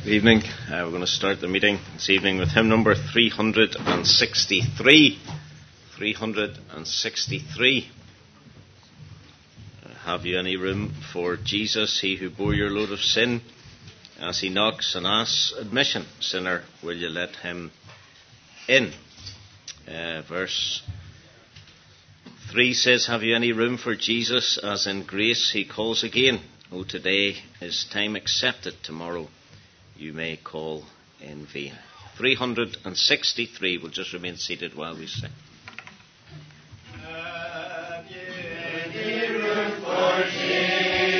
Good evening. We're going to start the meeting this evening with hymn number 363. 363. Have you any room for Jesus, he who bore your load of sin? As he knocks and asks admission, sinner, will you let him in? Verse 3 says, have you any room for Jesus? As in grace he calls again. Oh, today is time accepted, tomorrow you may call in vain. 363. We'll just remain seated while we sing. Have you any room for Jesus?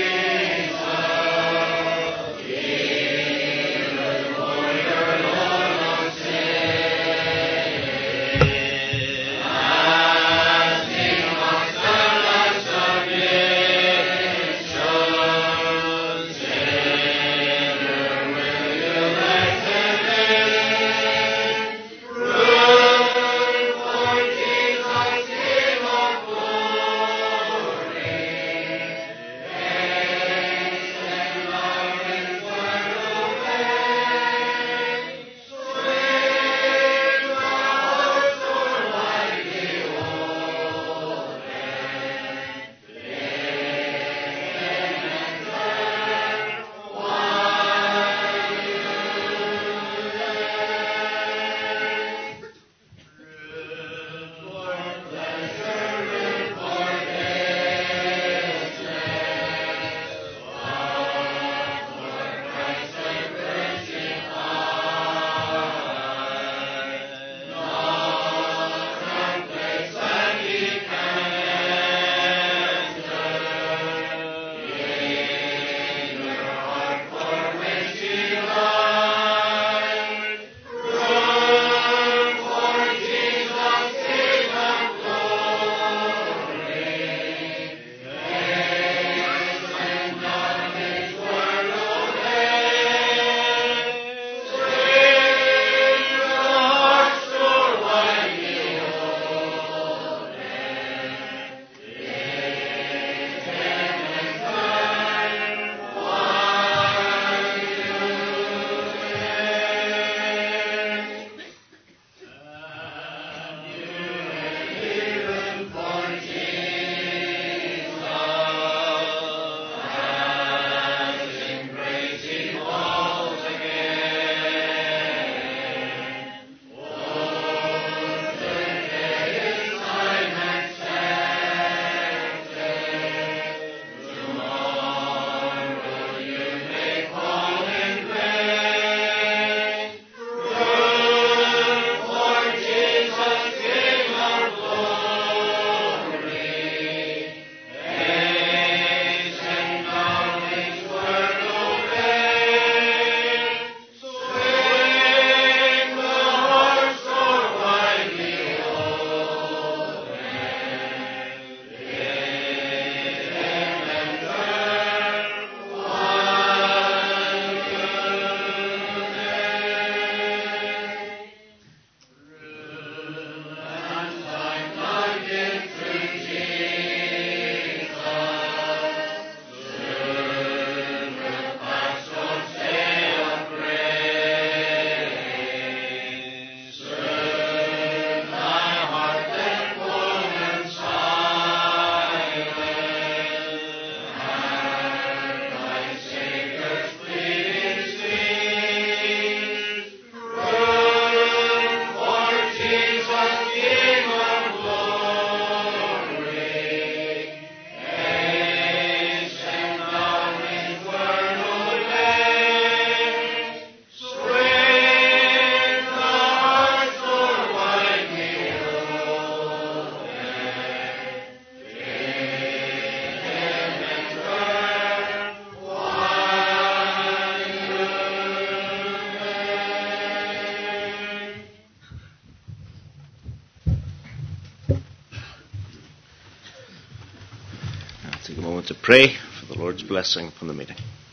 To pray for the Lord's blessing upon the meeting.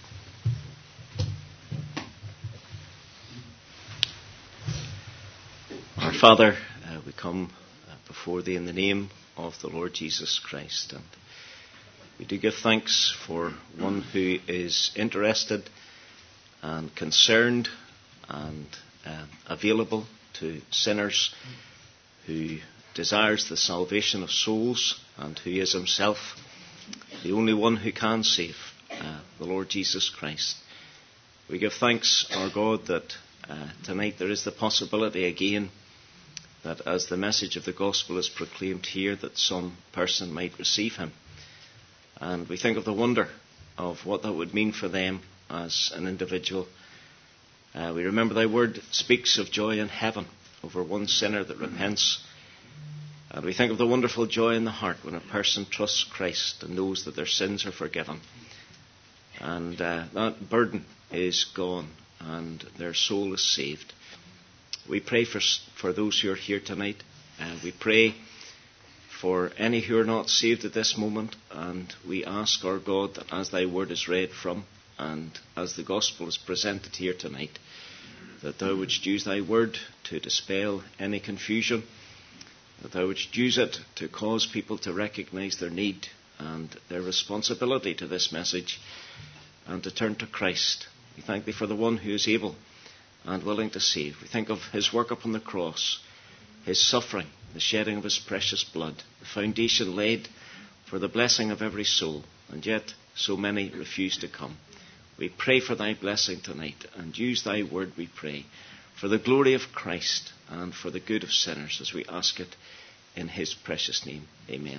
Our Father, we come before Thee in the name of the Lord Jesus Christ, and we do give thanks for one who is interested and concerned and available to sinners, who desires the salvation of souls, and who is himself the only one who can save, the Lord Jesus Christ. We give thanks, our God, that tonight there is the possibility again that as the message of the gospel is proclaimed here, that some person might receive him. And we think of the wonder of what that would mean for them as an individual. We remember thy word speaks of joy in heaven over one sinner that repents. And we think of the wonderful joy in the heart when a person trusts Christ and knows that their sins are forgiven. And that burden is gone and their soul is saved. We pray for those who are here tonight. We pray for any who are not saved at this moment. And we ask, our God, that as thy word is read from and as the gospel is presented here tonight, that thou wouldst use thy word to dispel any confusion, that thou wouldst use it to cause people to recognize their need and their responsibility to this message and to turn to Christ. We thank thee for the one who is able and willing to save. We think of his work upon the cross, his suffering, the shedding of his precious blood, the foundation laid for the blessing of every soul, and yet so many refuse to come. We pray for thy blessing tonight, and use thy word, we pray, for the glory of Christ and for the good of sinners, as we ask it in his precious name. Amen.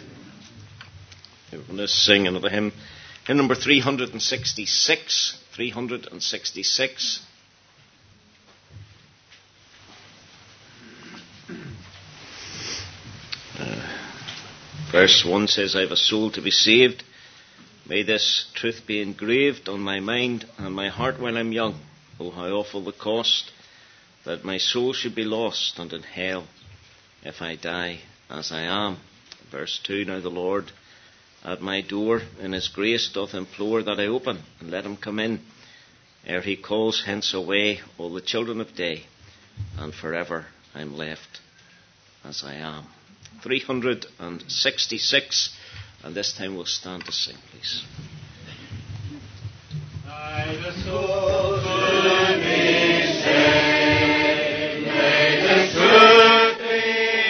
We're going to sing another hymn number 366. 366. Verse 1 says, I have a soul to be saved. May this truth be engraved on my mind and my heart while I'm young. Oh, how awful the cost that my soul should be lost and in hell if I die as I am. Verse 2, now the Lord at my door in his grace doth implore that I open and let him come in, ere he calls hence away all the children of day, and forever I'm left as I am. 366, and this time we'll stand to sing, please. May the soul should be saved, may the truth be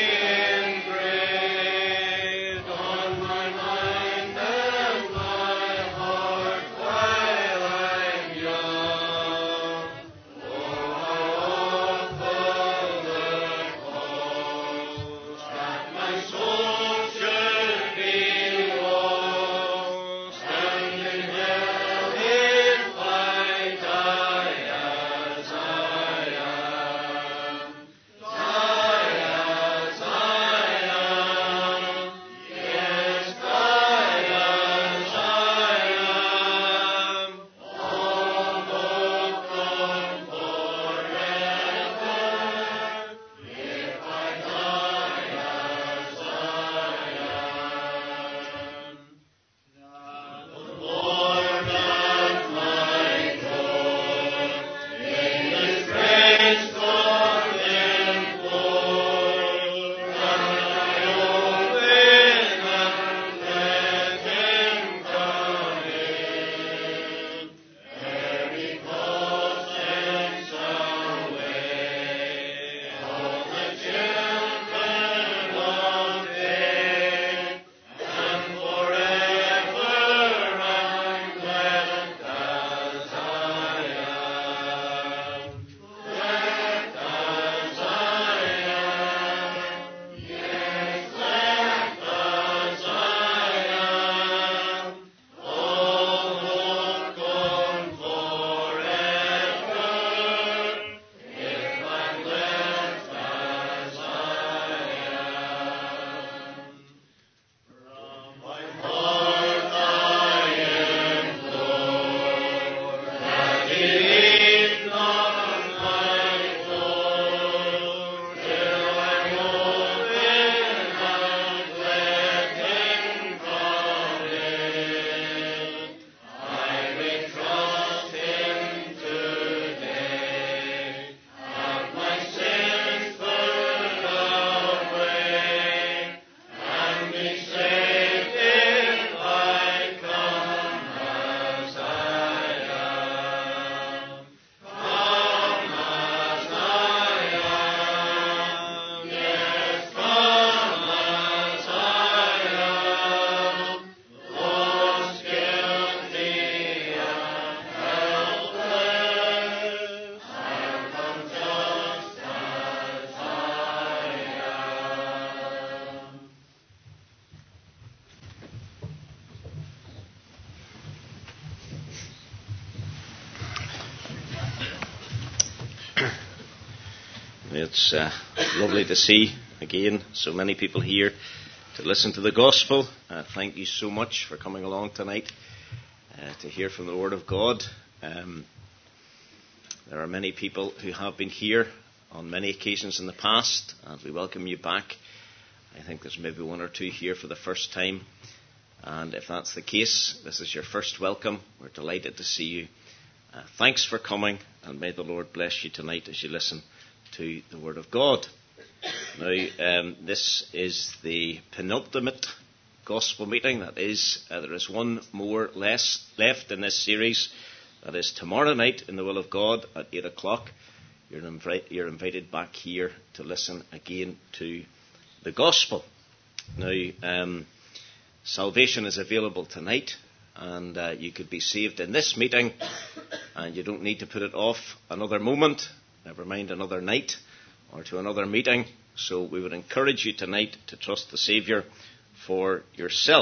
engraved on my mind and my heart while I'm young. Oh, how awful the cost that my soul should be lost and in hell if I die. It's lovely to see again so many people here to listen to the gospel. Thank you so much for coming along tonight to hear from the Word of God. There are many people who have been here on many occasions in the past, and we welcome you back. I think there's maybe one or two here for the first time, and if that's the case, this is your first welcome. We're delighted to see you. Thanks for coming, and may the Lord bless you tonight as you listen to the Word of God. Now, this is the penultimate gospel meeting. That is, there is one more left in this series. That is tomorrow night in the will of God at 8 o'clock. You're invited back here to listen again to the gospel. Now, salvation is available tonight, and you could be saved in this meeting, and you don't need to put it off another moment, never mind another night or to another meeting. So we would encourage you tonight to trust the Saviour for yourself.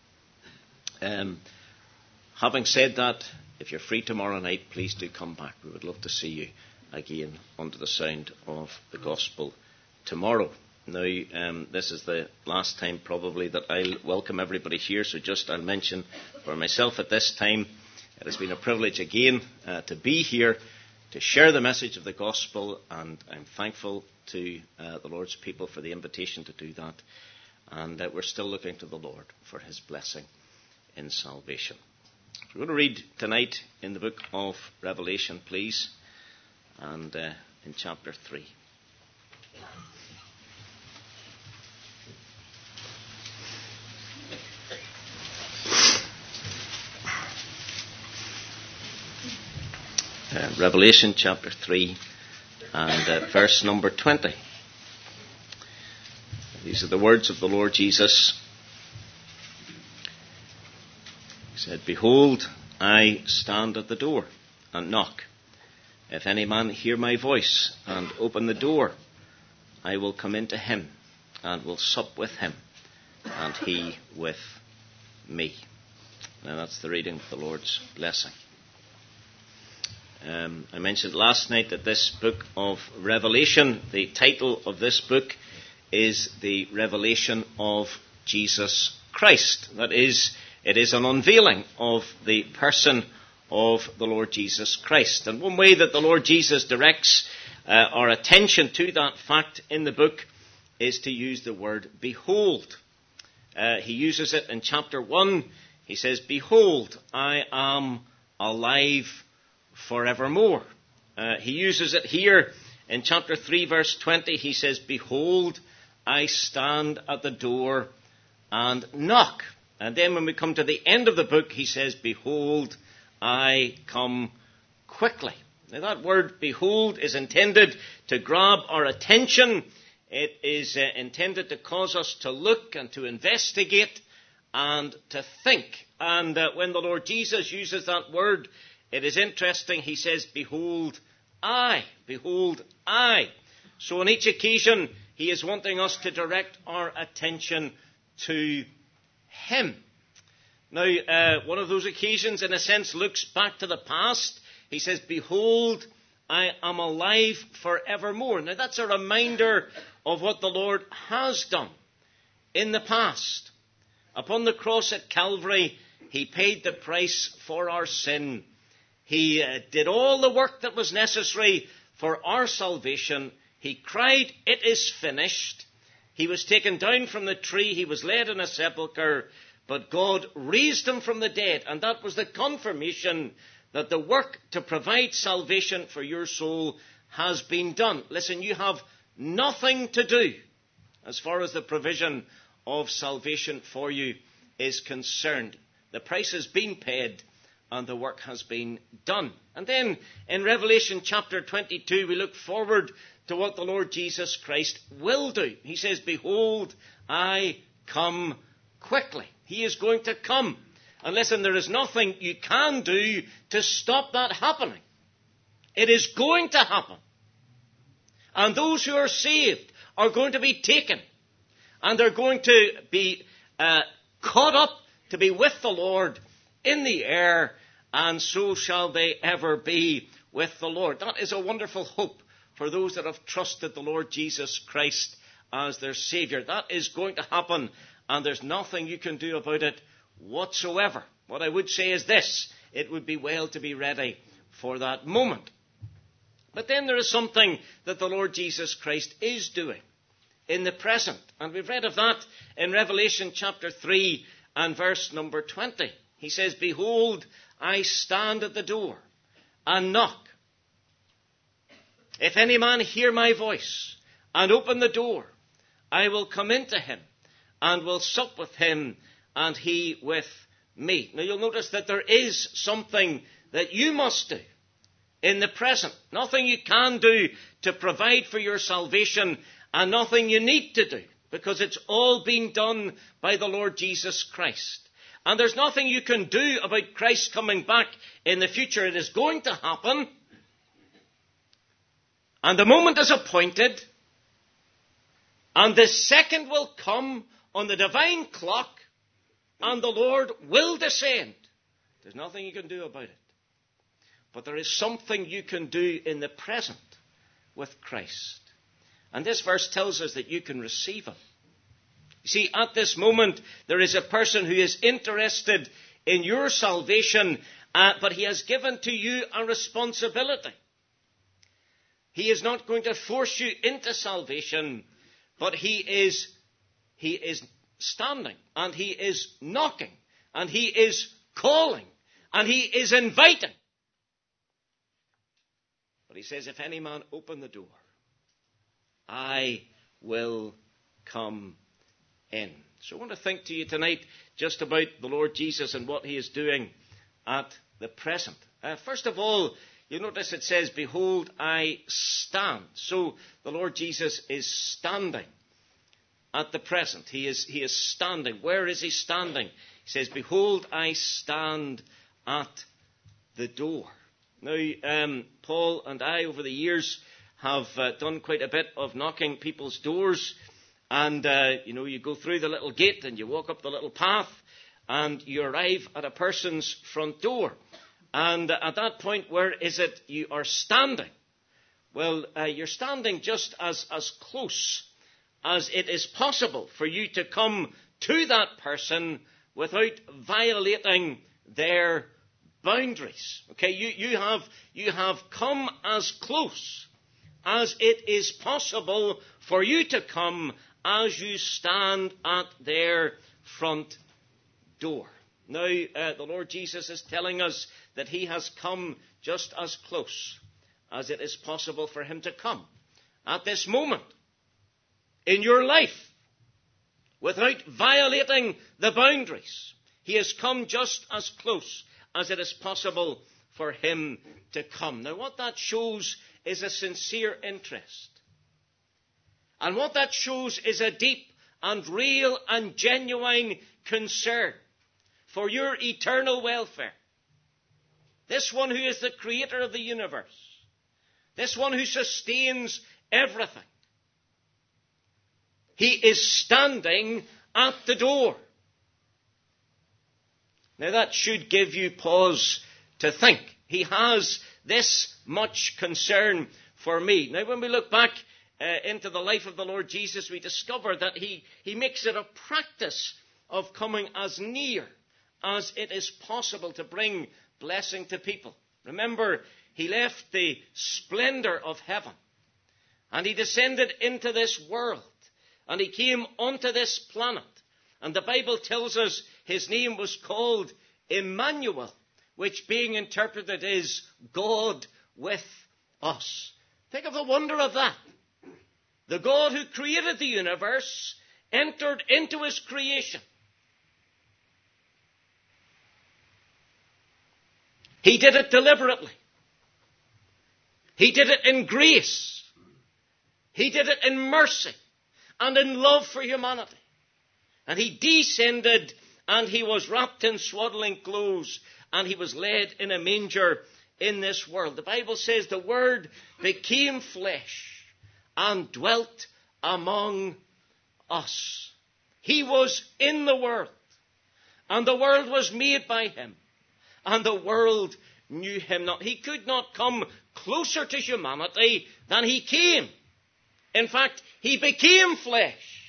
Having said that, if you're free tomorrow night, please do come back. We would love to see you again under the sound of the gospel tomorrow. Now, this is the last time probably that I'll welcome everybody here, so just I'll mention for myself at this time, it has been a privilege again to be here to share the message of the gospel, and I'm thankful to the Lord's people for the invitation to do that. And we're still looking to the Lord for his blessing in salvation. We're going to read tonight in the book of Revelation, please, and in chapter 3. Revelation chapter 3 and verse number 20. These are the words of the Lord Jesus. He said, "Behold, I stand at the door and knock. If any man hear my voice and open the door, I will come into him and will sup with him, and he with me." Now that's the reading of the Lord's blessing. I mentioned last night that this book of Revelation, the title of this book is the Revelation of Jesus Christ. That is, it is an unveiling of the person of the Lord Jesus Christ. And one way that the Lord Jesus directs our attention to that fact in the book is to use the word behold. He uses it in chapter 1. He says, "Behold, I am alive forevermore." He uses it here in chapter 3 verse 20. He says, "Behold, I stand at the door and knock." And then when we come to the end of the book, he says, "Behold, I come quickly." Now that word behold is intended to grab our attention. It is intended to cause us to look and to investigate and to think. And when the Lord Jesus uses that word, it is interesting. He says, "Behold, I." Behold, I. So on each occasion, he is wanting us to direct our attention to him. Now, one of those occasions, in a sense, looks back to the past. He says, "Behold, I am alive forevermore." Now, that's a reminder of what the Lord has done in the past. Upon the cross at Calvary, he paid the price for our sin. He did all the work that was necessary for our salvation. He cried, "It is finished." He was taken down from the tree. He was laid in a sepulchre. But God raised him from the dead. And that was the confirmation that the work to provide salvation for your soul has been done. Listen, you have nothing to do as far as the provision of salvation for you is concerned. The price has been paid, and the work has been done. And then in Revelation chapter 22, we look forward to what the Lord Jesus Christ will do. He says, "Behold, I come quickly." He is going to come. And listen, there is nothing you can do to stop that happening. It is going to happen. And those who are saved are going to be taken. And they're going to be caught up to be with the Lord in the air, and so shall they ever be with the Lord. That is a wonderful hope for those that have trusted the Lord Jesus Christ as their Saviour. That is going to happen, and there's nothing you can do about it whatsoever. What I would say is this: it would be well to be ready for that moment. But then there is something that the Lord Jesus Christ is doing in the present. And we've read of that in Revelation chapter 3 and verse number 20. He says, "Behold, I stand at the door and knock. If any man hear my voice and open the door, I will come into him and will sup with him and he with me." Now you'll notice that there is something that you must do in the present. Nothing you can do to provide for your salvation, and nothing you need to do, because it's all being done by the Lord Jesus Christ. And there's nothing you can do about Christ coming back in the future. It is going to happen. And the moment is appointed. And the second will come on the divine clock, and the Lord will descend. There's nothing you can do about it. But there is something you can do in the present with Christ. And this verse tells us that you can receive him. You see, at this moment, there is a person who is interested in your salvation, but he has given to you a responsibility. He is not going to force you into salvation, but he is standing, and he is knocking, and he is calling, and he is inviting. But he says, if any man open the door, I will come in. So I want to think to you tonight just about the Lord Jesus and what he is doing at the present. First of all, you notice it says, "Behold, I stand." So the Lord Jesus is standing at the present. He is standing. Where is he standing? He says, "Behold, I stand at the door." Now, Paul and I, over the years, have done quite a bit of knocking people's doors. And, you go through the little gate and you walk up the little path and you arrive at a person's front door. And at that point, where is it you are standing? Well, you're standing just as close as it is possible for you to come to that person without violating their boundaries. Okay, you have come as close as it is possible for you to come as you stand at their front door. Now, the Lord Jesus is telling us that he has come just as close as it is possible for him to come at this moment in your life without violating the boundaries. He has come just as close as it is possible for him to come. Now, what that shows is a sincere interest. And what that shows is a deep and real and genuine concern for your eternal welfare. This one who is the creator of the universe. This one who sustains everything. He is standing at the door. Now that should give you pause to think. He has this much concern for me. Now when we look back into the life of the Lord Jesus, we discover that he makes it a practice of coming as near as it is possible to bring blessing to people. Remember, he left the splendor of heaven and he descended into this world and he came onto this planet. And the Bible tells us his name was called Emmanuel, which being interpreted is God with us. Think of the wonder of that. The God who created the universe entered into his creation. He did it deliberately. He did it in grace. He did it in mercy and in love for humanity. And he descended and he was wrapped in swaddling clothes and he was laid in a manger in this world. The Bible says the Word became flesh and dwelt among us. He was in the world and the world was made by him and the world knew him not. He could not come closer to humanity than he came. In fact, he became flesh.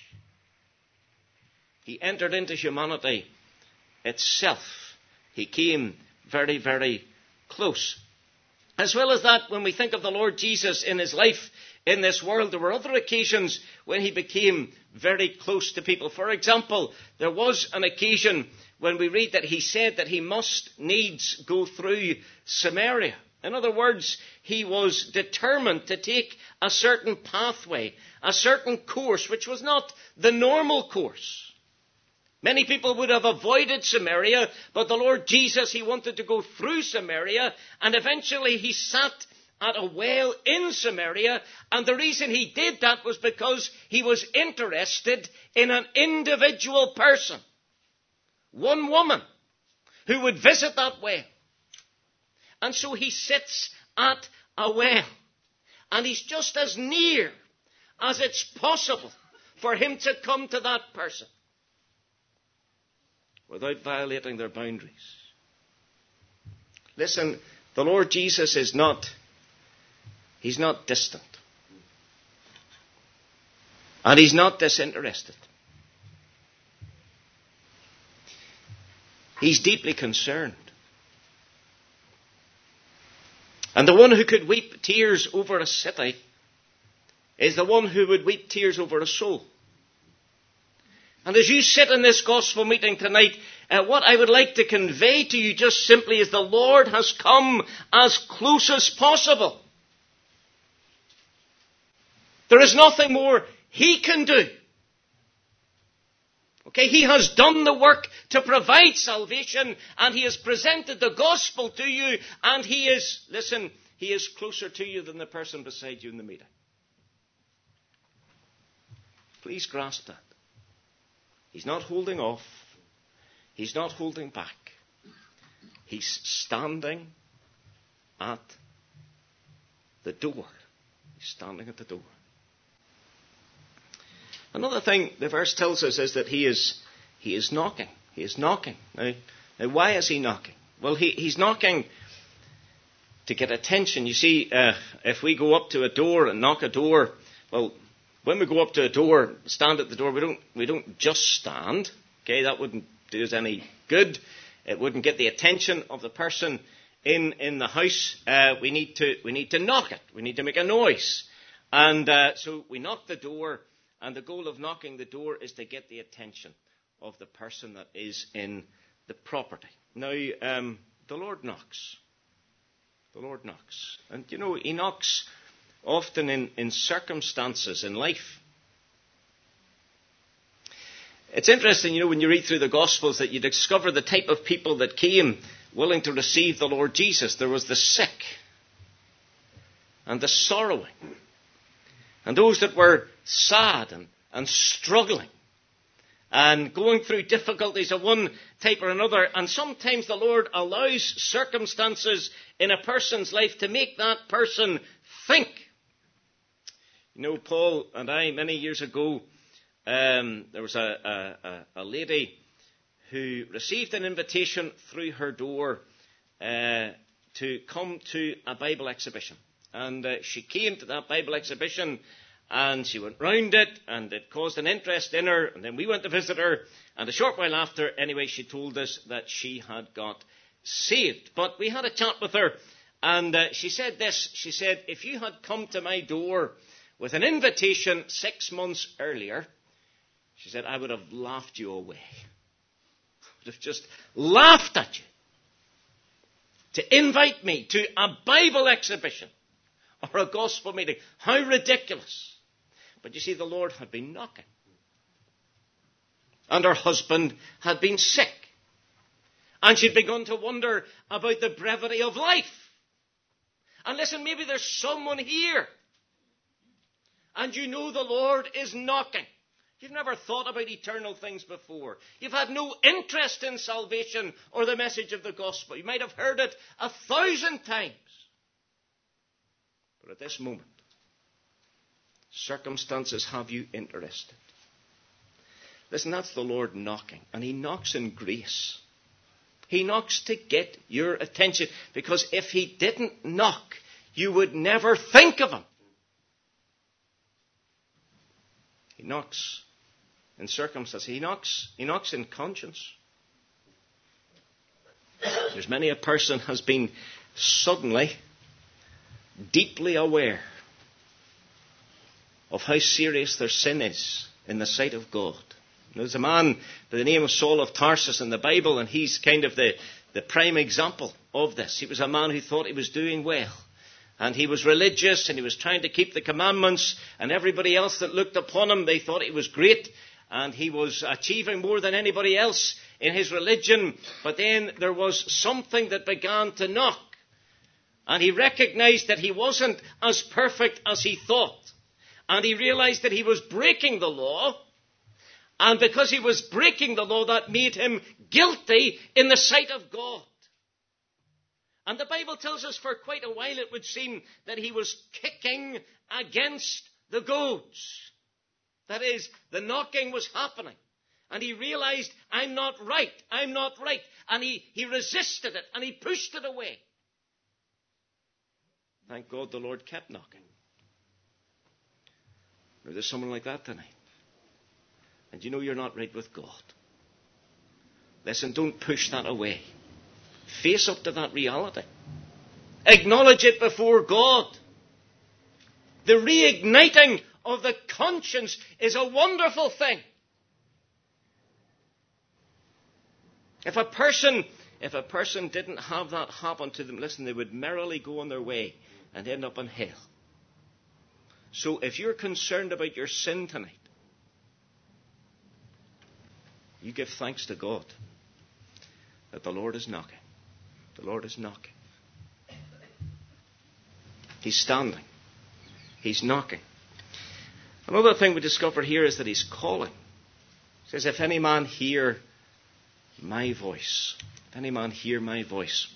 He entered into humanity itself. He came very, very close. As well as that, when we think of the Lord Jesus in his life in this world, there were other occasions when he became very close to people. For example, there was an occasion when we read that he said that he must needs go through Samaria. In other words, he was determined to take a certain pathway, a certain course, which was not the normal course. Many people would have avoided Samaria, but the Lord Jesus, he wanted to go through Samaria, and eventually he sat at a well in Samaria, and the reason he did that was because he was interested in an individual person, one woman, who would visit that well. And so he sits at a well, and he's just as near as it's possible for him to come to that person without violating their boundaries. Listen, the Lord Jesus is not, he's not distant. And he's not disinterested. He's deeply concerned. And the one who could weep tears over a city is the one who would weep tears over a soul. And as you sit in this gospel meeting tonight, what I would like to convey to you just simply is the Lord has come as close as possible. There is nothing more he can do. Okay, he has done the work to provide salvation, and he has presented the gospel to you, and he is, listen, he is closer to you than the person beside you in the meeting. Please grasp that. He's not holding off. He's not holding back. He's standing at the door. He's standing at the door. Another thing the verse tells us is that he is knocking. He is knocking. Now why is he knocking? Well, he's knocking to get attention. You see, if we go up to a door and knock a door, well, when we go up to a door, stand at the door, we don't just stand. Okay, that wouldn't do us any good. It wouldn't get the attention of the person in the house. We need to knock it. We need to make a noise. And so we knock the door, and the goal of knocking the door is to get the attention of the person that is in the property. Now, the Lord knocks. The Lord knocks. And, you know, he knocks often in circumstances in life. It's interesting, you know, when you read through the Gospels that you discover the type of people that came willing to receive the Lord Jesus. There was the sick and the sorrowing and those that were sad and struggling and going through difficulties of one type or another. And sometimes the Lord allows circumstances in a person's life to make that person think. You know, Paul and I, many years ago, there was a lady who received an invitation through her door to come to a Bible exhibition. And she came to that Bible exhibition, and she went round it, and it caused an interest in her. And then we went to visit her, and a short while after, anyway, she told us that she had got saved. But we had a chat with her, and she said this. She said, if you had come to my door with an invitation 6 months earlier, she said, I would have laughed you away. I would have just laughed at you. To invite me to a Bible exhibition or a gospel meeting. How ridiculous. But you see, the Lord had been knocking. And her husband had been sick. And she'd begun to wonder about the brevity of life. And listen, maybe there's someone here, and you know the Lord is knocking. You've never thought about eternal things before. You've had no interest in salvation or the message of the gospel. You might have heard it 1,000 times. But at this moment, circumstances have you interested. Listen, that's the Lord knocking. And he knocks in grace. He knocks to get your attention. Because if he didn't knock, you would never think of him. He knocks in circumstance. He knocks in conscience. There's many a person has been suddenly deeply aware of how serious their sin is in the sight of God. There's a man by the name of Saul of Tarsus in the Bible, and he's kind of the prime example of this. He was a man who thought he was doing well. And he was religious, and he was trying to keep the commandments, and everybody else that looked upon him, they thought he was great, and he was achieving more than anybody else in his religion. But then there was something that began to knock. And he recognized that he wasn't as perfect as he thought. And he realized that he was breaking the law. And because he was breaking the law, that made him guilty in the sight of God. And the Bible tells us for quite a while it would seem that he was kicking against the goads. That is, the knocking was happening. And he realized, I'm not right. And he resisted it and he pushed it away. Thank God the Lord kept knocking. Or there's someone like that tonight. And you know you're not right with God. Listen, don't push that away. Face up to that reality. Acknowledge it before God. The reigniting of the conscience is a wonderful thing. If a person didn't have that happen to them, listen, they would merrily go on their way and end up in hell. So if you're concerned about your sin tonight, you give thanks to God that the Lord is knocking. The Lord is knocking. He's standing. He's knocking. Another thing we discover here is that he's calling. He says, if any man hear my voice. If any man hear my voice.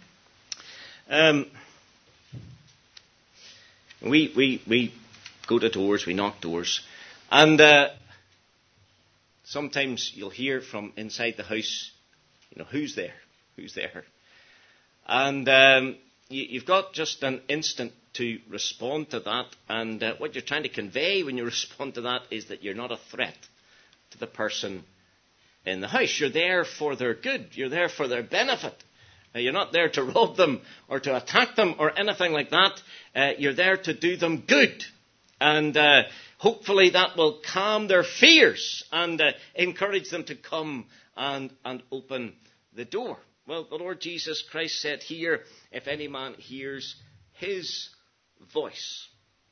We go to doors, we knock doors. And sometimes you'll hear from inside the house, who's there? Who's there? And you've got just an instant to respond to that. And what you're trying to convey when you respond to that is that you're not a threat to the person in the house. You're there for their good. You're there for their benefit. You're not there to rob them or to attack them or anything like that. You're there to do them good. And hopefully that will calm their fears and encourage them to come and open the door. Well, the Lord Jesus Christ said here, if any man hears his voice.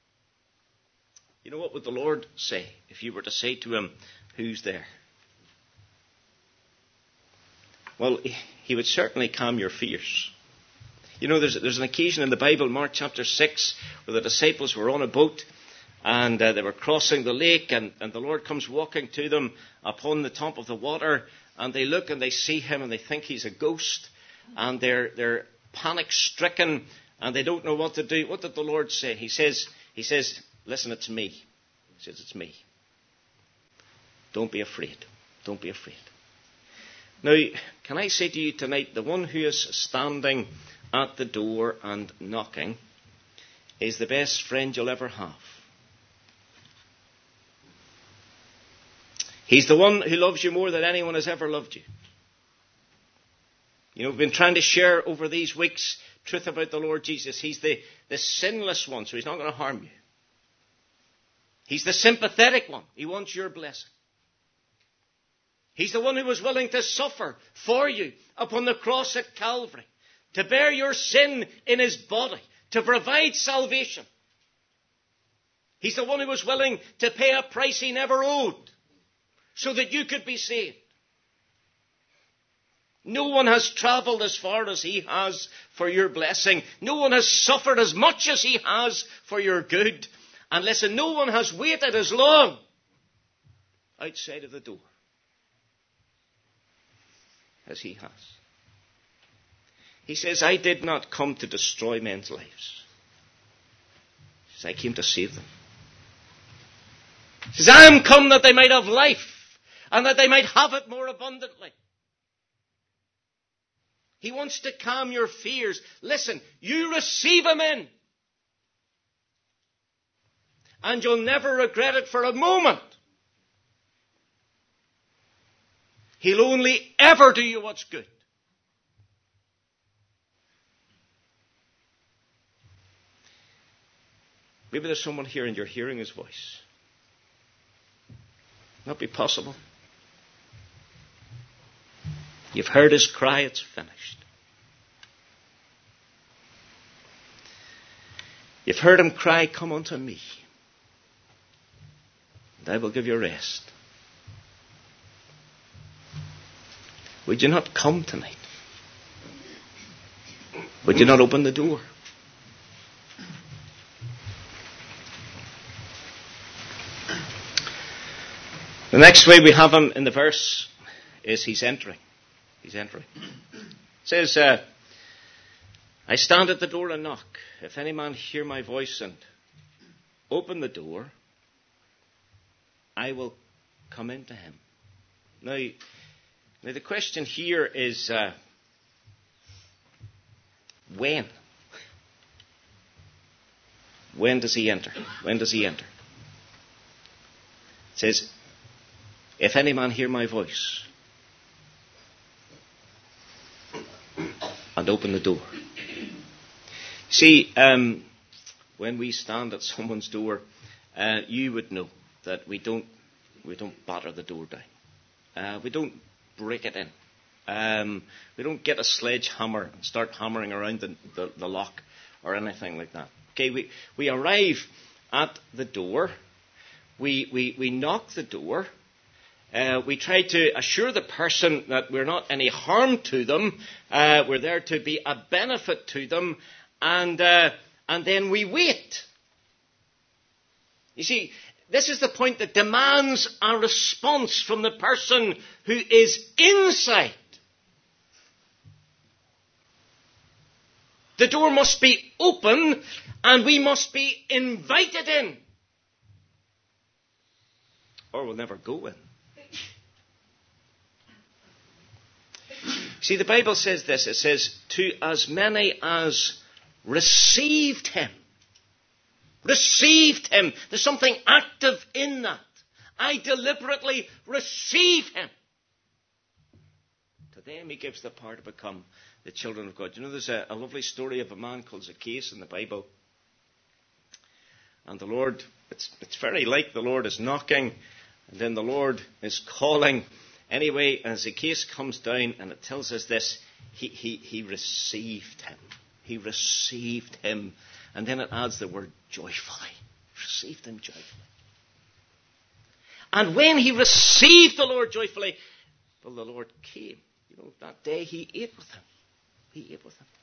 What would the Lord say if you were to say to him, who's there? Well, he would certainly calm your fears. There's an occasion in the Bible, Mark chapter 6, where the disciples were on a boat and they were crossing the lake, and the Lord comes walking to them upon the top of the water, and they look and they see him and they think he's a ghost, and they're panic-stricken and they don't know what to do. What did the Lord say? He says, listen, it's me. He says, it's me. Don't be afraid. Don't be afraid. Now, can I say to you tonight, the one who is standing at the door and knocking is the best friend you'll ever have. He's the one who loves you more than anyone has ever loved you. We've been trying to share over these weeks truth about the Lord Jesus. He's the sinless one, so he's not going to harm you. He's the sympathetic one. He wants your blessing. He's the one who was willing to suffer for you upon the cross at Calvary, to bear your sin in his body, to provide salvation. He's the one who was willing to pay a price he never owed, so that you could be saved. No one has traveled as far as he has for your blessing. No one has suffered as much as he has for your good. And listen, no one has waited as long outside of the door as he has. He says, I did not come to destroy men's lives. He says, I came to save them. He says, I am come that they might have life, and that they might have it more abundantly. He wants to calm your fears. Listen, you receive him in. And you'll never regret it for a moment. He'll only ever do you what's good. Maybe there's someone here and you're hearing his voice. Not be possible. You've heard his cry, it's finished. You've heard him cry, come unto me, and I will give you rest. Would you not come tonight? Would you not open the door? The next way we have him in the verse is he's entering. He's entering. It says, I stand at the door and knock. If any man hear my voice and open the door, I will come into him. Now the question here is, when? When does he enter? When does he enter? It says, if any man hear my voice and open the door. See, when we stand at someone's door, you would know that we don't batter the door down. We don't break it in. We don't get a sledgehammer and start hammering around the lock or anything like that. Okay, we arrive at the door. We knock the door. We try to assure the person that we're not any harm to them. We're there to be a benefit to them. And then we wait. You see, this is the point that demands a response from the person who is inside. The door must be open and we must be invited in. Or we'll never go in. See, the Bible says this. It says, to as many as received him. Received him. There's something active in that. I deliberately receive him. To them he gives the power to become the children of God. You know, there's a lovely story of a man called Zacchaeus in the Bible. And the Lord, it's very like the Lord is knocking, and then the Lord is calling. Anyway, and Zacchaeus comes down, and it tells us this, he received him. He received him. And then it adds the word joyfully. Received him joyfully. And when he received the Lord joyfully, well, the Lord came. You know, that day he ate with him. He ate with him.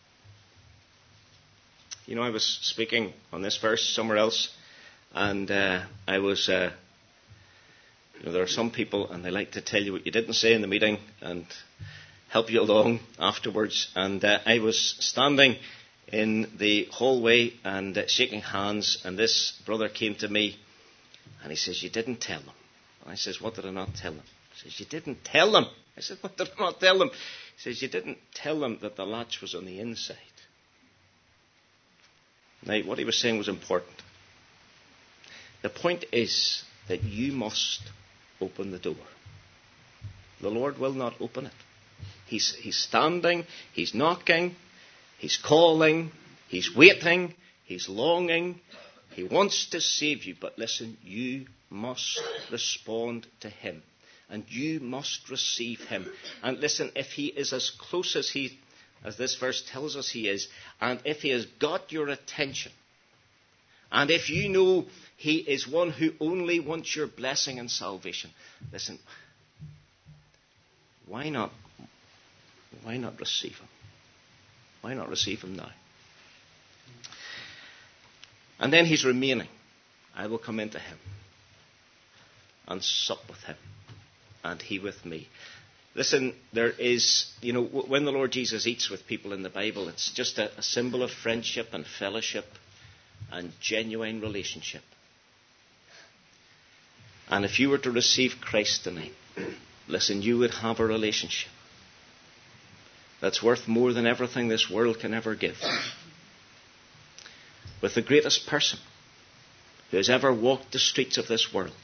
You know, I was speaking on this verse somewhere else, and I was... You know, there are some people, and they like to tell you what you didn't say in the meeting and help you along afterwards. And I was standing in the hallway and shaking hands, and this brother came to me, and he says, you didn't tell them. And I says, what did I not tell them? He says, you didn't tell them. I said, what did I not tell them? He says, you didn't tell them that the latch was on the inside. Now, what he was saying was important. The point is that you must open the door. The Lord will not open it. He's standing, he's knocking, he's calling, he's waiting, he's longing. He wants to save you, but listen, you must respond to him. And you must receive him. And listen, if he is as close as this verse tells us he is, and if he has got your attention, and if you know he is one who only wants your blessing and salvation, listen, why not receive him? Why not receive him now? And then he's remaining. I will come into him and sup with him, and he with me. Listen, there is, you know, when the Lord Jesus eats with people in the Bible, it's just a symbol of friendship and fellowship and genuine relationship. And if you were to receive Christ tonight, listen, you would have a relationship. that's worth more than everything this world can ever give. With the greatest person who has ever walked the streets of this world.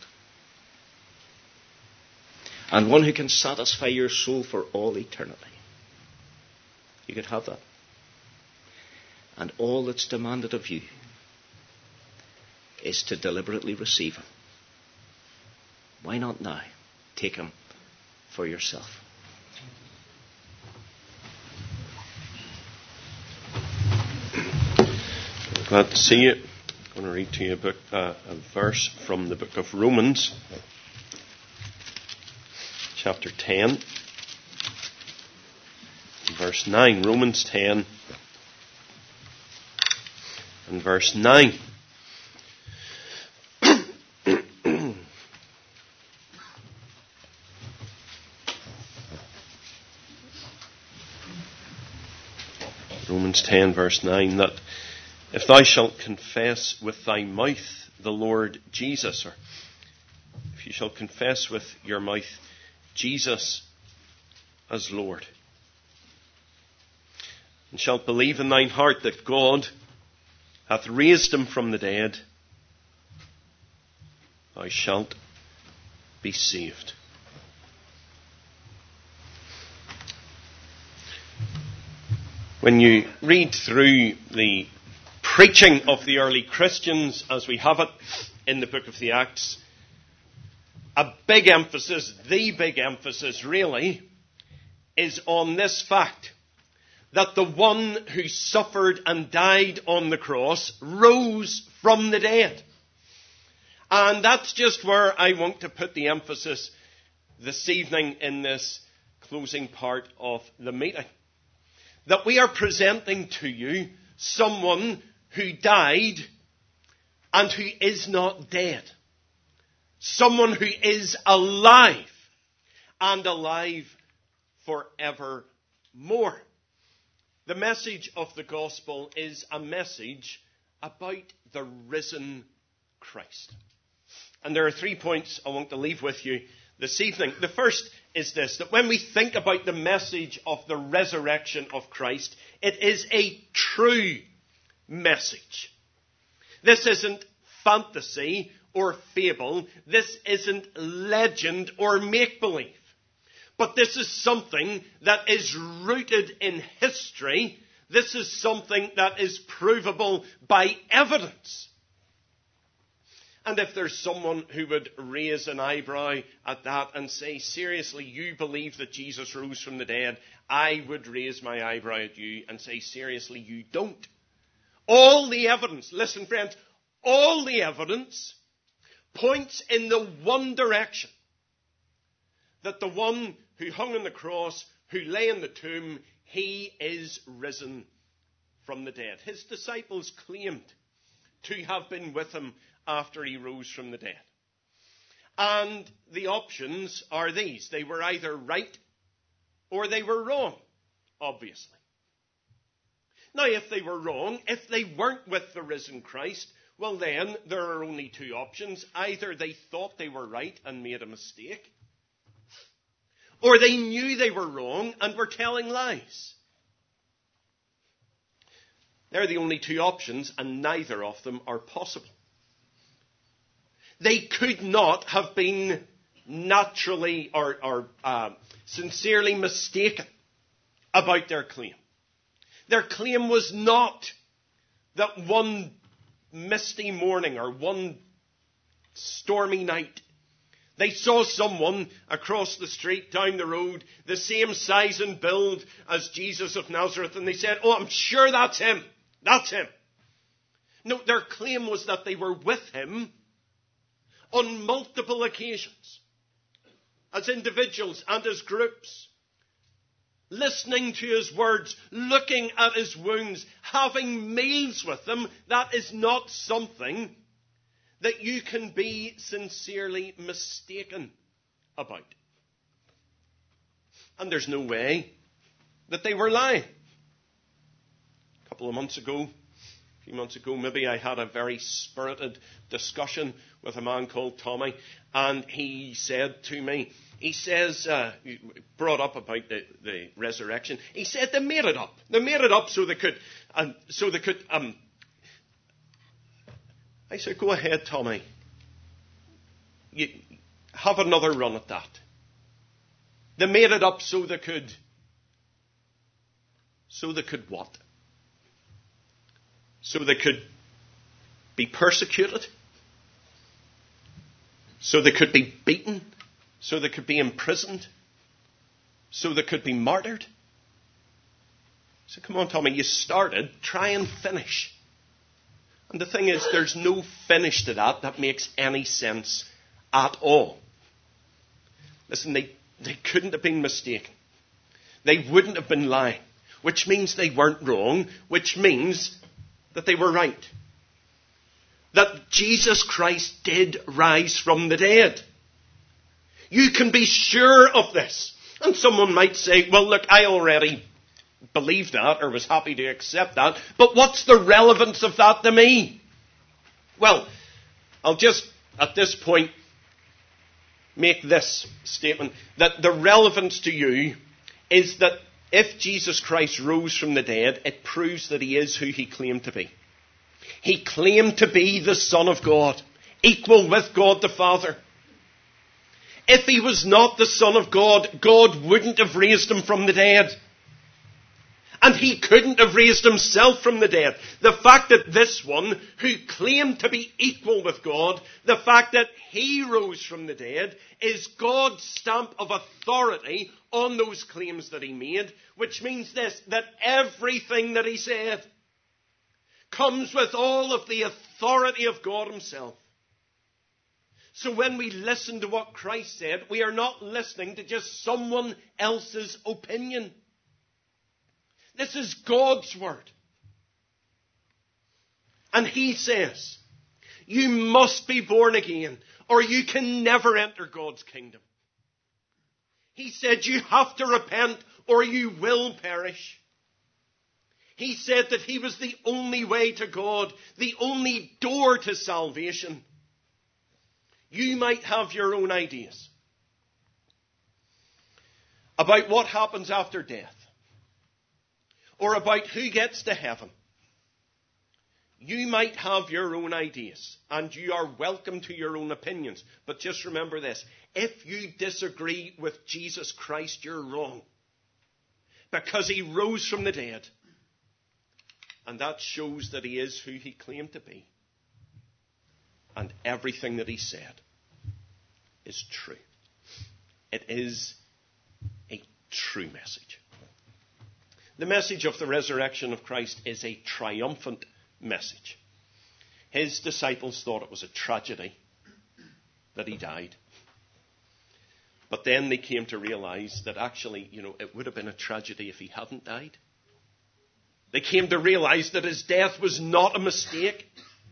And one who can satisfy your soul for all eternity. You could have that. And all that's demanded of you is to deliberately receive him. Why not now? Take him for yourself. Glad to see you. I'm going to read to you a verse from the book of Romans, chapter 10, verse 9. Romans 10 and verse 9. Romans 10 verse 9, that if thou shalt confess with thy mouth the Lord Jesus, or if you shall confess with your mouth Jesus as Lord, and shalt believe in thine heart that God hath raised him from the dead, thou shalt be saved. When you read through the preaching of the early Christians, as we have it in the book of the Acts, the big emphasis really, is on this fact, that the one who suffered and died on the cross rose from the dead. And that's just where I want to put the emphasis this evening in this closing part of the meeting. That we are presenting to you someone who died and who is not dead. Someone who is alive and alive forevermore. The message of the gospel is a message about the risen Christ. And there are 3 points I want to leave with you this evening. The first is this, that when we think about the message of the resurrection of Christ, it is a true message. This isn't fantasy or fable. This isn't legend or make-believe. But this is something that is rooted in history. This is something that is provable by evidence. And if there's someone who would raise an eyebrow at that and say, seriously, you believe that Jesus rose from the dead, I would raise my eyebrow at you and say, seriously, you don't. All the evidence, listen friends, all the evidence points in the one direction. That the one who hung on the cross, who lay in the tomb, he is risen from the dead. His disciples claimed to have been with him after he rose from the dead. And the options are these. They were either right or they were wrong, obviously. Now, if they were wrong, if they weren't with the risen Christ, well then, there are only two options. Either they thought they were right and made a mistake, or they knew they were wrong and were telling lies. They're the only two options, and neither of them are possible. They could not have been naturally or sincerely mistaken about their claim. Their claim was not that one misty morning or one stormy night they saw someone across the street, down the road, the same size and build as Jesus of Nazareth, and they said, oh, I'm sure that's him. That's him. No, their claim was that they were with him on multiple occasions, as individuals and as groups, listening to his words, looking at his wounds, having meals with him. That is not something that you can be sincerely mistaken about. And there's no way that they were lying. A couple of months ago, a few months ago, maybe, I had a very spirited discussion with a man called Tommy, and he said to me, he says, brought up about the resurrection. He said they made it up. They made it up so they could. I said, go ahead, Tommy. You have another run at that. They made it up so they could. So they could what? So they could be persecuted. So they could be beaten. So they could be imprisoned. So they could be martyred. So come on, Tommy, you started. Try and finish. And the thing is, there's no finish to that makes any sense at all. Listen, they couldn't have been mistaken. They wouldn't have been lying. Which means they weren't wrong. Which means that they were right. That Jesus Christ did rise from the dead. You can be sure of this. And someone might say, well, look, I already believed that or was happy to accept that. But what's the relevance of that to me? Well, I'll just, at this point, make this statement. That the relevance to you is that if Jesus Christ rose from the dead, it proves that he is who he claimed to be. He claimed to be the Son of God, equal with God the Father. If he was not the Son of God, God wouldn't have raised him from the dead. And he couldn't have raised himself from the dead. The fact that this one, who claimed to be equal with God, the fact that he rose from the dead, is God's stamp of authority on those claims that he made, which means this, that everything that he said comes with all of the authority of God himself. So when we listen to what Christ said, we are not listening to just someone else's opinion. This is God's word. And he says, you must be born again, or you can never enter God's kingdom. He said you have to repent, or you will perish. He said that he was the only way to God, the only door to salvation. You might have your own ideas about what happens after death, or about who gets to heaven. You might have your own ideas, and you are welcome to your own opinions. But just remember this, if you disagree with Jesus Christ, you're wrong. Because he rose from the dead. And that shows that he is who he claimed to be. And everything that he said is true. It is a true message. The message of the resurrection of Christ is a triumphant message. His disciples thought it was a tragedy that he died. But then they came to realize that actually, it would have been a tragedy if he hadn't died. They came to realize that his death was not a mistake.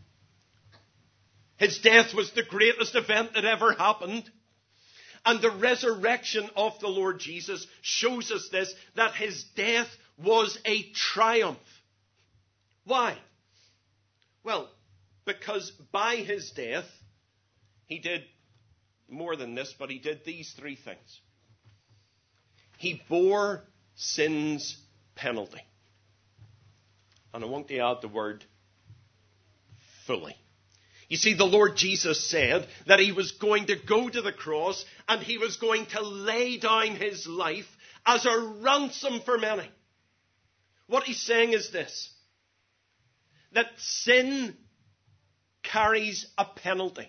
His death was the greatest event that ever happened. And the resurrection of the Lord Jesus shows us this, that his death was a triumph. Why? Well, because by his death, he did more than this, but he did these three things. He bore sin's penalty. And I want to add the word fully. You see, the Lord Jesus said that he was going to go to the cross and he was going to lay down his life as a ransom for many. What he's saying is this, that sin carries a penalty.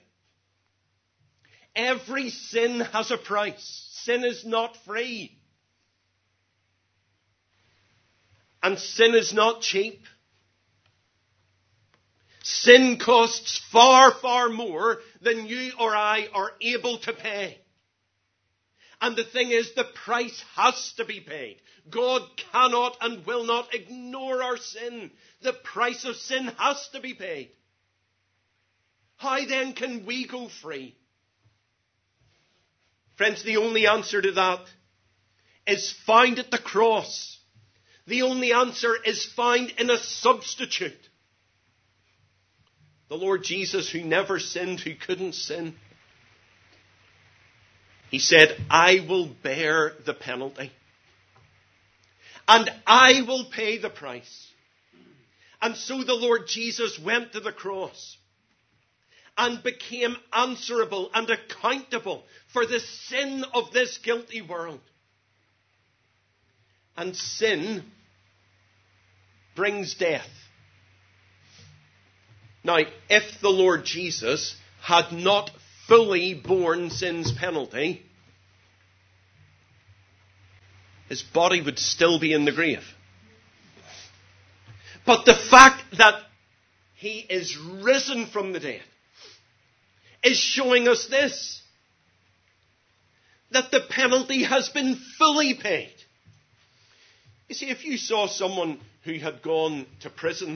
Every sin has a price. Sin is not free. And sin is not cheap. Sin costs far, far more than you or I are able to pay. And the thing is, the price has to be paid. God cannot and will not ignore our sin. The price of sin has to be paid. How then can we go free? Friends, the only answer to that is found at the cross. The only answer is found in a substitute. The Lord Jesus, who never sinned, who couldn't sin. He said, I will bear the penalty. And I will pay the price. And so the Lord Jesus went to the cross and became answerable and accountable for the sin of this guilty world. And sin brings death. Now, if the Lord Jesus had not fully borne sin's penalty, his body would still be in the grave. But the fact that he is risen from the dead is showing us this, that the penalty has been fully paid. You see, if you saw someone who had gone to prison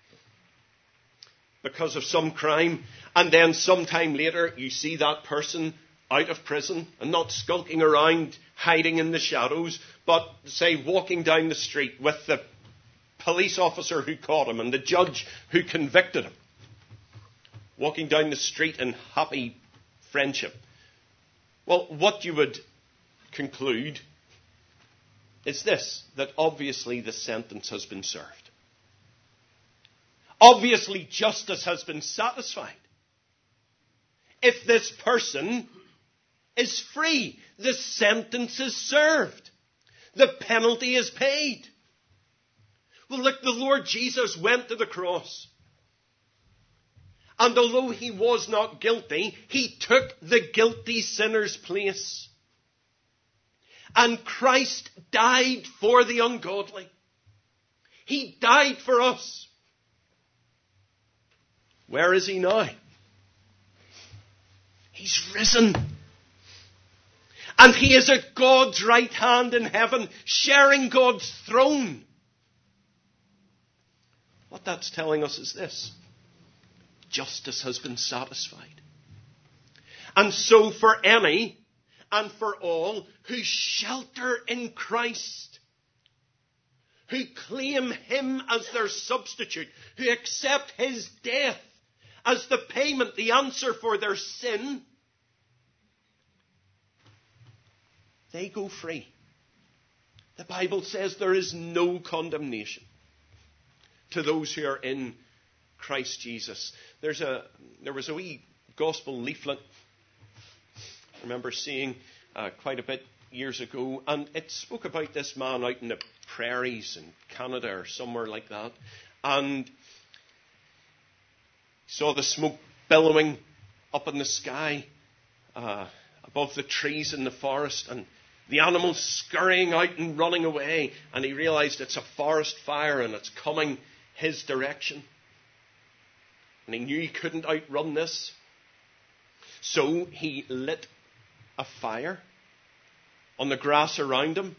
because of some crime, and then sometime later you see that person out of prison and not skulking around hiding in the shadows, but say walking down the street with the police officer who caught him and the judge who convicted him, walking down the street in happy friendship. Well, what you would conclude is this, that obviously the sentence has been served. Obviously justice has been satisfied. If this person is free, the sentence is served. The penalty is paid. Well, look, the Lord Jesus went to the cross. And although he was not guilty, he took the guilty sinner's place. And Christ died for the ungodly. He died for us. Where is he now? He's risen. And he is at God's right hand in heaven, sharing God's throne. What that's telling us is this: justice has been satisfied. And so for any and for all who shelter in Christ, who claim him as their substitute, who accept his death as the payment, the answer for their sin, they go free. The Bible says there is no condemnation to those who are in Christ Jesus. There was a wee gospel leaflet I remember seeing quite a bit years ago, and it spoke about this man out in the prairies in Canada or somewhere like that, and saw the smoke billowing up in the sky above the trees in the forest, and the animals scurrying out and running away, and he realized it's a forest fire and it's coming his direction. And he knew he couldn't outrun this. So he lit a fire on the grass around him.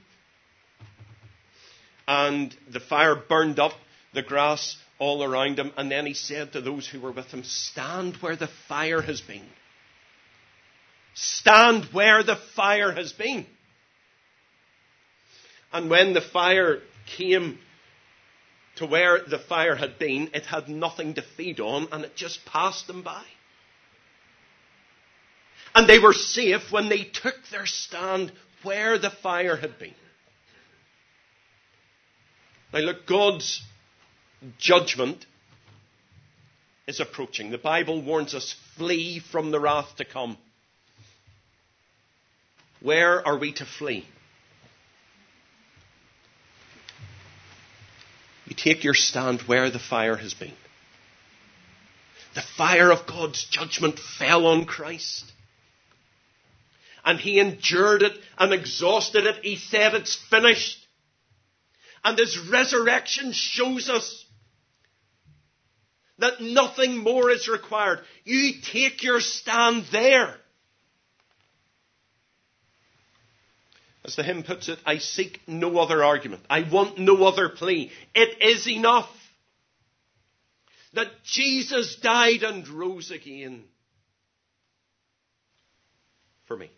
And the fire burned up the grass all around him. And then he said to those who were with him, "Stand where the fire has been. Stand where the fire has been." And when the fire came to where the fire had been, it had nothing to feed on, and it just passed them by. And they were safe when they took their stand where the fire had been. Now look, God's judgment is approaching. The Bible warns us, flee from the wrath to come. Where are we to flee? You take your stand where the fire has been. The fire of God's judgment fell on Christ. And he endured it and exhausted it. He said it's finished. And his resurrection shows us that nothing more is required. You take your stand there. As the hymn puts it, I seek no other argument. I want no other plea. It is enough that Jesus died and rose again for me.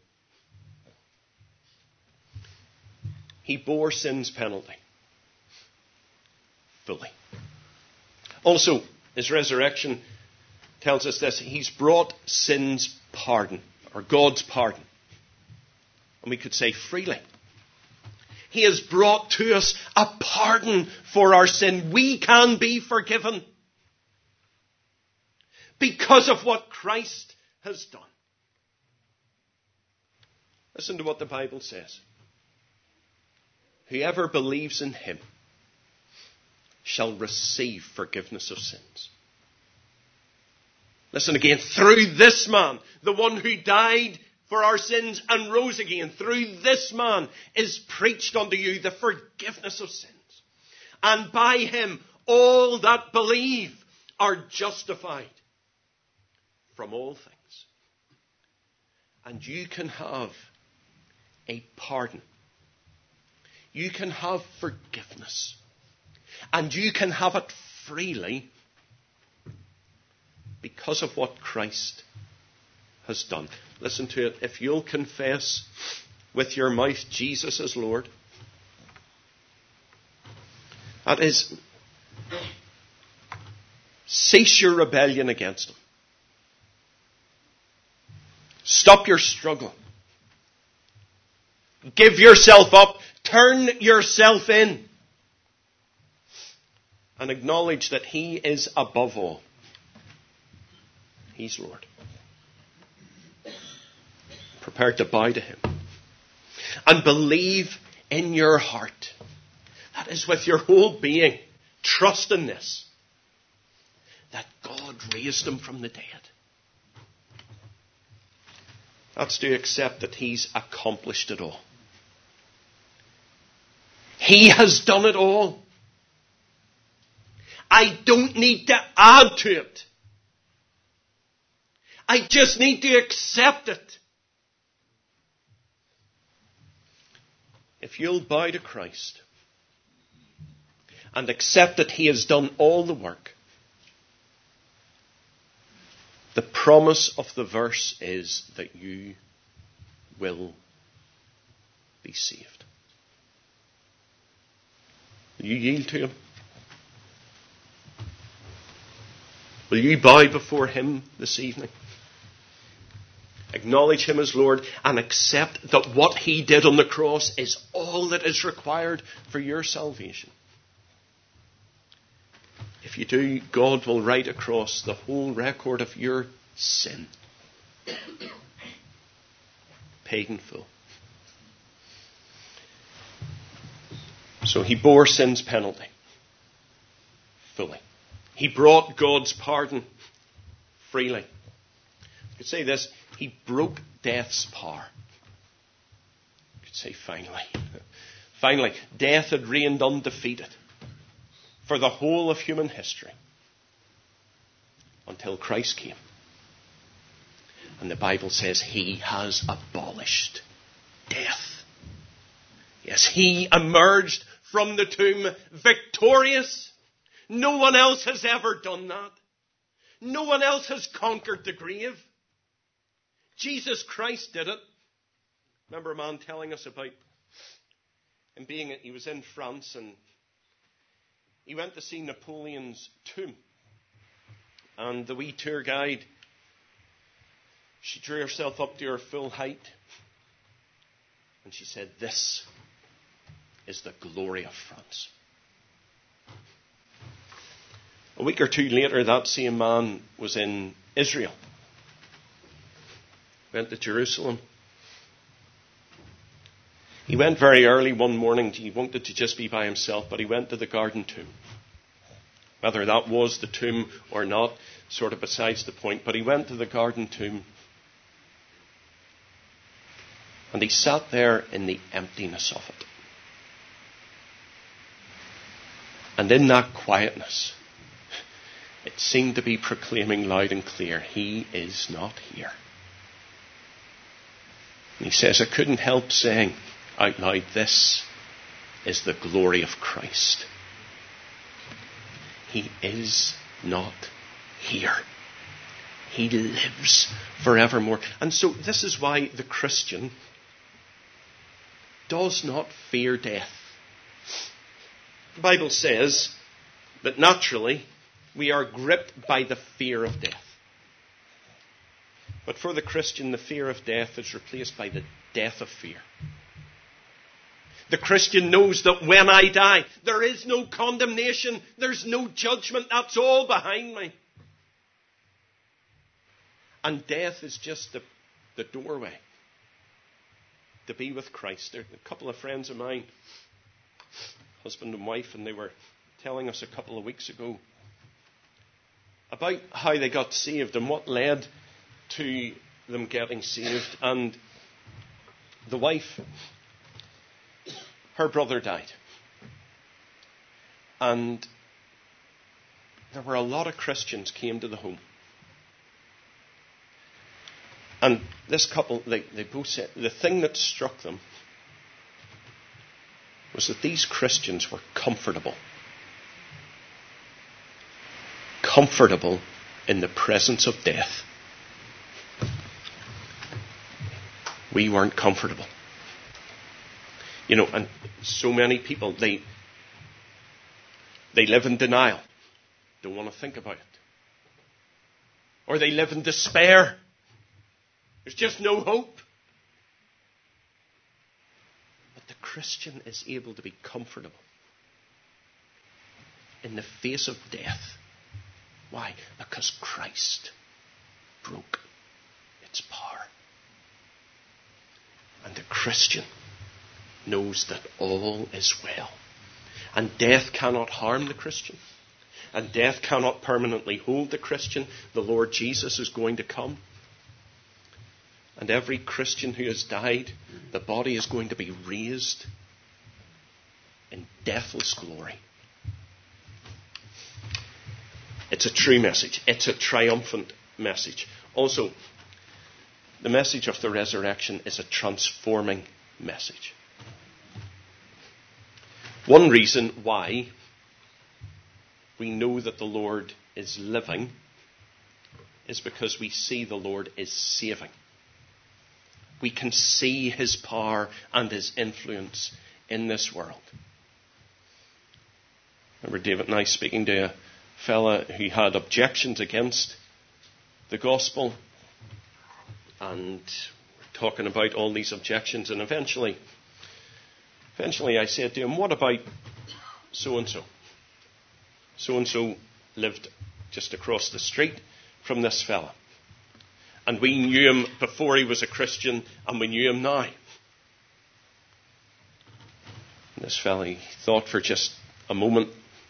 He bore sin's penalty fully. Also, his resurrection tells us this: he's brought sin's pardon, or God's pardon. And we could say freely. He has brought to us a pardon for our sin. We can be forgiven because of what Christ has done. Listen to what the Bible says. Whoever believes in him shall receive forgiveness of sins. Listen again. Through this man, the one who died for our sins and rose again, through this man is preached unto you the forgiveness of sins. And by him all that believe are justified from all things. And you can have a pardon. You can have forgiveness. And you can have it freely because of what Christ has done. Listen to it. If you'll confess with your mouth Jesus as Lord, that is, cease your rebellion against him. Stop your struggle. Give yourself up. Turn yourself in. And acknowledge that he is above all. He's Lord. Prepared to bow to him. And believe in your heart. That is with your whole being. Trust in this. That God raised him from the dead. That's to accept that he's accomplished it all. He has done it all. I don't need to add to it. I just need to accept it. If you'll bow to Christ and accept that he has done all the work, the promise of the verse is that you will be saved. Will you yield to him? Will you bow before him this evening? Acknowledge him as Lord and accept that what he did on the cross is all that is required for your salvation. If you do, God will write across the whole record of your sin. Paid in full. So he bore sin's penalty fully. He brought God's pardon freely. You could say this, he broke death's power. You could say finally. Finally, death had reigned undefeated for the whole of human history until Christ came. And the Bible says he has abolished death. Yes, he emerged from the tomb victorious. No one else has ever done that. No one else has conquered the grave. Jesus Christ did it. Remember a man telling us about him he was in France and he went to see Napoleon's tomb. And the wee tour guide, she drew herself up to her full height. And she said, "This is the glory of France." A week or two later, that same man was in Israel. Went to Jerusalem. He went very early one morning. He wanted to just be by himself, but he went to the Garden Tomb. Whether that was the tomb or not, sort of besides the point, but he went to the Garden Tomb. And he sat there in the emptiness of it. And in that quietness, it seemed to be proclaiming loud and clear, he is not here. And he says, I couldn't help saying out loud, this is the glory of Christ. He is not here. He lives forevermore. And so this is why the Christian does not fear death. The Bible says that naturally we are gripped by the fear of death. But for the Christian, the fear of death is replaced by the death of fear. The Christian knows that when I die, there is no condemnation, there's no judgment, that's all behind me. And death is just the doorway to be with Christ. There are a couple of friends of mine, husband and wife, and they were telling us a couple of weeks ago about how they got saved and what led to them getting saved. And the wife, her brother died. And there were a lot of Christians came to the home. And this couple, they both said, the thing that struck them was that these Christians were comfortable. Comfortable in the presence of death. We weren't comfortable. You know, and so many people, they live in denial. Don't want to think about it. Or they live in despair. There's just no hope. But the Christian is able to be comfortable in the face of death. Why? Because Christ broke its power. And the Christian knows that all is well. And death cannot harm the Christian. And death cannot permanently hold the Christian. The Lord Jesus is going to come. And every Christian who has died, the body is going to be raised in deathless glory. It's a true message. It's a triumphant message. Also, the message of the resurrection is a transforming message. One reason why we know that the Lord is living is because we see the Lord is saving. We can see his power and his influence in this world. Remember David and I speaking to a fella who had objections against the gospel, and we're talking about all these objections, and eventually I said to him, what about so-and-so? So-and-so lived just across the street from this fella. And we knew him before he was a Christian, and we knew him now. And this fella, he thought for just a moment.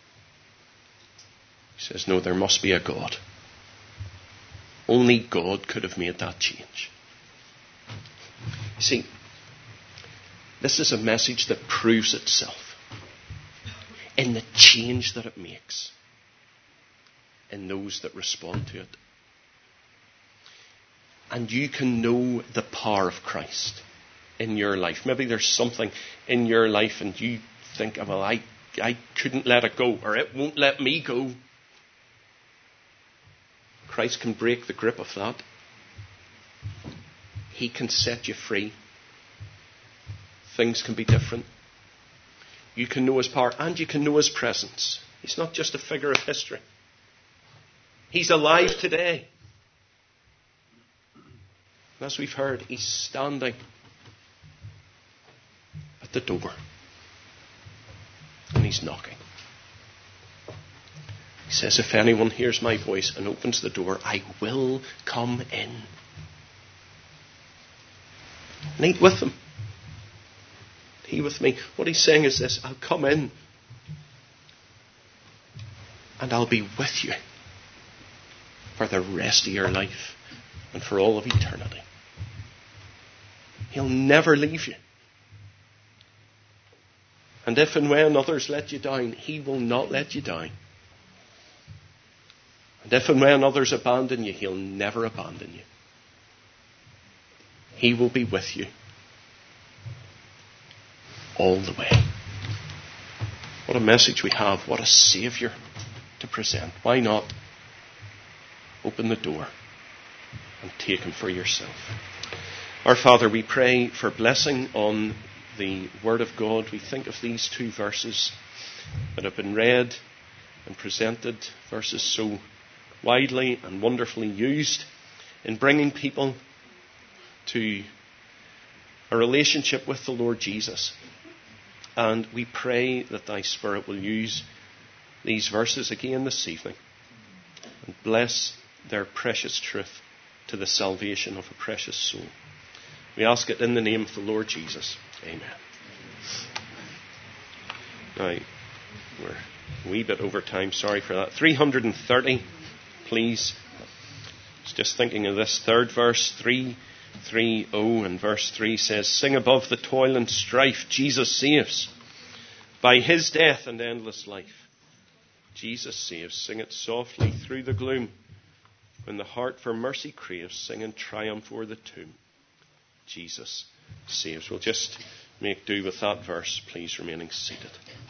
He says, no, there must be a God. Only God could have made that change. You see, this is a message that proves itself in the change that it makes in those that respond to it. And you can know the power of Christ in your life. Maybe there's something in your life and you think, well, I couldn't let it go, or it won't let me go. Christ can break the grip of that. He can set you free. Things can be different. You can know his power and you can know his presence. He's not just a figure of history. He's alive today. As we've heard, he's standing at the door. And he's knocking. He says, if anyone hears my voice and opens the door, I will come in and eat with them. He with me. What he's saying is this: I'll come in and I'll be with you for the rest of your life and for all of eternity. He'll never leave you. And if and when others let you down, he will not let you down. And if and when others abandon you, he'll never abandon you. He will be with you all the way. What a message we have. What a Saviour to present. Why not open the door and take him for yourself? Our Father, we pray for blessing on the Word of God. We think of these two verses that have been read and presented, verses so widely and wonderfully used in bringing people to a relationship with the Lord Jesus. And we pray that thy Spirit will use these verses again this evening and bless their precious truth to the salvation of a precious soul. We ask it in the name of the Lord Jesus. Amen. Now, we're a wee bit over time. Sorry for that. 330, please. I was just thinking of this third verse, 3:30, and verse 3 says, "Sing above the toil and strife, Jesus saves. By his death and endless life, Jesus saves." Sing it softly through the gloom. When the heart for mercy craves, sing in triumph o'er the tomb. Jesus saves. We'll just make do with that verse, please, remaining seated.